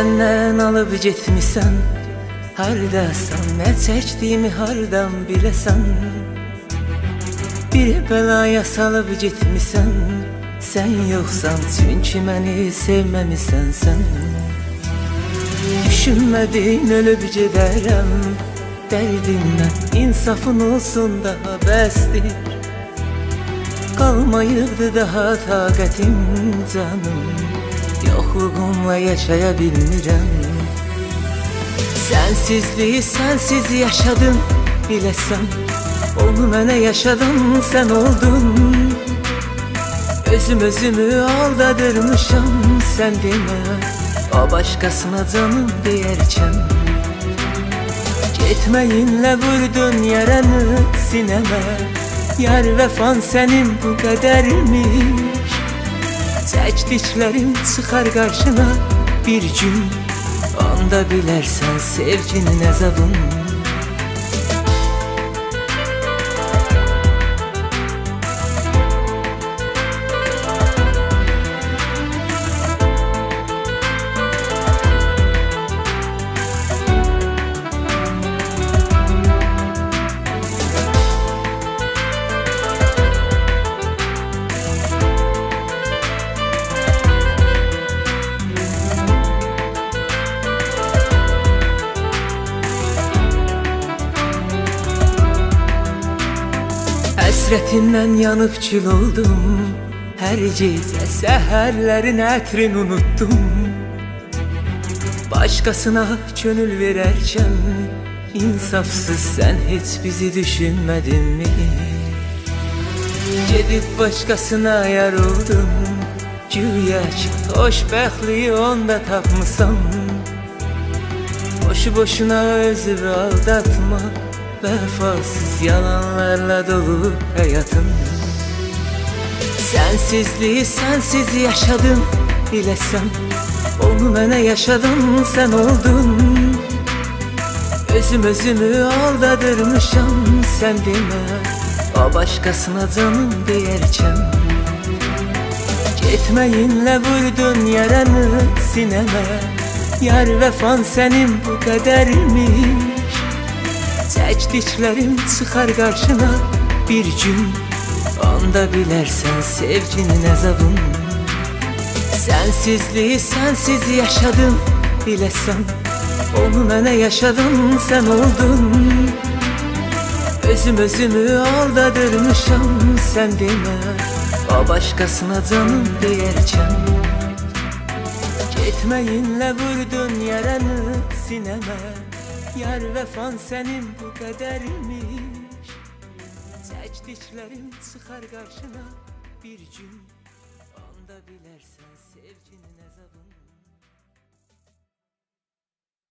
məndən alıb getmisən, hardasan, nə çəkdiyimi hardan biləsən? Bir bəlaya salıb getmisən, sən yoxsan, çünki məni sevməmisən sən. Düşünmədin ölüb gedərəm, dərdimdən insafın olsun daha bəsdir. Qalmayıbdı daha taqətim canım, yoxluğumla yaşaya bilmirəm. Sənsizliyi sənsiz yaşadım, biləsən. Onu mənə yaşadan sən oldun. Özümü aldadırmışam, sən demə. O başqasına canım deyərkən. Getməyinlə vurdun yaranı sinəmə. Yar vəfan sənin bu qədərmiş. Çəkdiklərim çıxar qarşına bir gün, onda bilərsən sevginin əzabın. Həsrətindən yanıb kül oldum, hər gecə səhərlərin ətrini unutdum. Başqasına könül verərkən, insafsız sən heç bizi düşünmədinmi? Gedib başqasına yar oldum, güya ki xoşbəxtliyi onda tapmısan. Boşu boşuna özünü aldatma, vəfasız yalanlarla dolu həyatım. Sənsizliyi sənsiz yaşadım, biləsən. Onu mənə yaşadan sən oldun. Özümü aldadırmışam, sən demə. O başqasına canım deyərkən. Getməyinlə vurdun yaranı sinəmə. Yar vəfan sənin bu qədərmiş. Çəkdiklərim çıxar qarşına bir gün, onda bilərsən sevginin əzabın. Sənsizliyi sənsiz yaşadım, biləsən. Onu mənə yaşadan sən oldun. Özümü aldadırmışam, sən demə. O başqasına canım deyərkən. Getməyinlə vurdun yaranı sinəmə. Yar vəfan sənin bu qədərmiş. Çəkdiklərim çıxar qarşına bir gün, onda bilərsən sevginin əzabın.